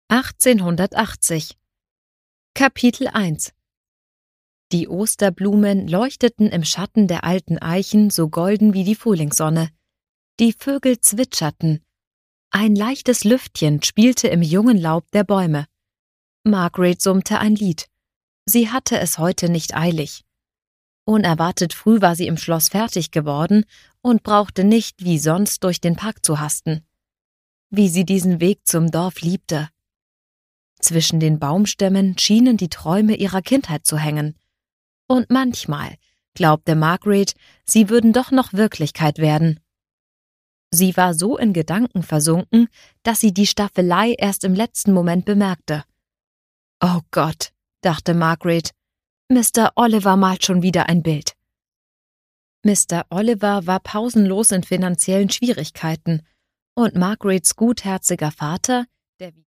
1880. Kapitel 1. Die Osterblumen leuchteten im Schatten der alten Eichen so golden wie die Frühlingssonne. Die Vögel zwitscherten. Ein leichtes Lüftchen spielte im jungen Laub der Bäume. Margaret summte ein Lied. Sie hatte es heute nicht eilig. Unerwartet früh war sie im Schloss fertig geworden und brauchte nicht wie sonst durch den Park zu hasten. Wie sie diesen Weg zum Dorf liebte. Zwischen den Baumstämmen schienen die Träume ihrer Kindheit zu hängen. Und manchmal glaubte Margaret, sie würden doch noch Wirklichkeit werden. Sie war so in Gedanken versunken, dass sie die Staffelei erst im letzten Moment bemerkte. »Oh Gott«, dachte Margaret, »Mr. Oliver malt schon wieder ein Bild.« Mr. Oliver war pausenlos in finanziellen Schwierigkeiten, und Margarets gutherziger Vater, der